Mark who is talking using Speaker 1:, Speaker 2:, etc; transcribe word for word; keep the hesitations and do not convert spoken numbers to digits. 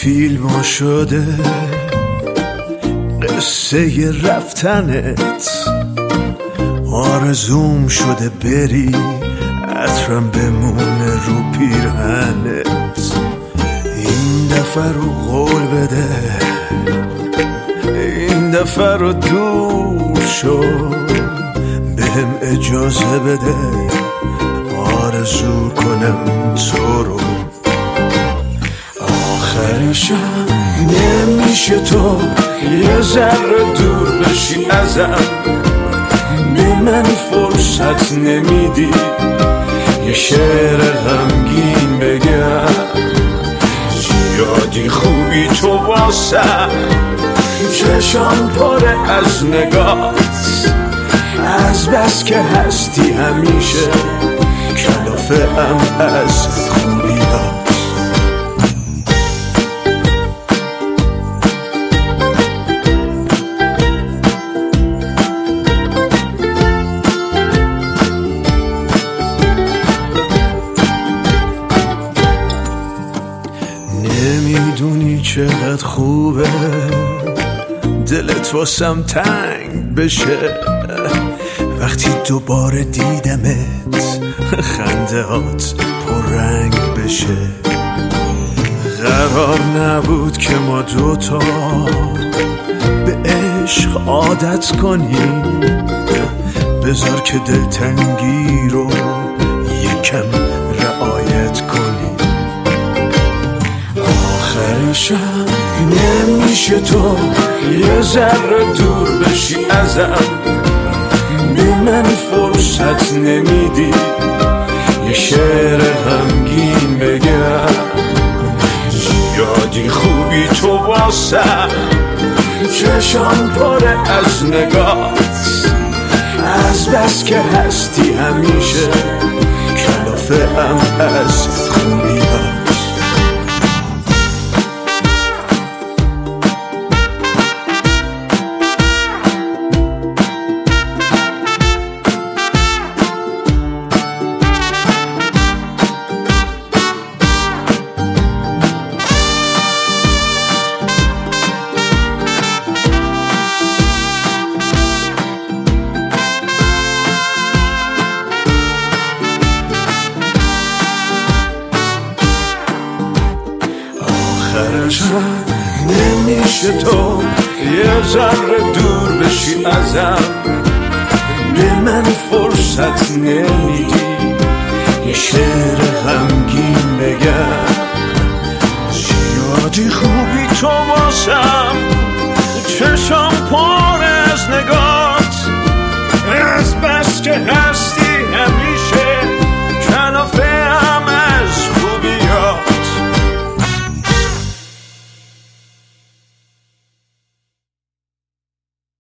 Speaker 1: فیلم شده قصه رفتنت، آرزوم شده بری عطرم بمونه رو پیرهنت. این دفعه رو قول بده، این دفعه رو دور شو، بهم اجازه بده آرزو کنم تو رو. آخرشم نمیشه تو یه ذره دور بشی ازم، به من فرصت نمیدی یه شعر غمگین بگم. یادی خوبی تو واسم، چشام پره از نگات، از بس که هستی همیشه کلافه ام از خوبیات. نمیدونی چقدر خوبه دلت واسم تنگ بشه وقتی دوباره دیدمت، خندهات پررنگ بشه. قرار نبود که ما دوتا به عشق عادت کنیم، بذار که دلتنگی رو یکم رعایت کنیم. آخرشم نمیشه تو یه ذره دور بشی ازم، به من فرصت نمیدی یه شعر غمگین بگم. یادی خوبی تو واسم، چشام پره از نگات، از بس که هستی همیشه کلافه ام از خوبیات. نمیشه تو یه ذره دور بشی ازم، به من فرصت نمیدی یه شعر غمگین بگم.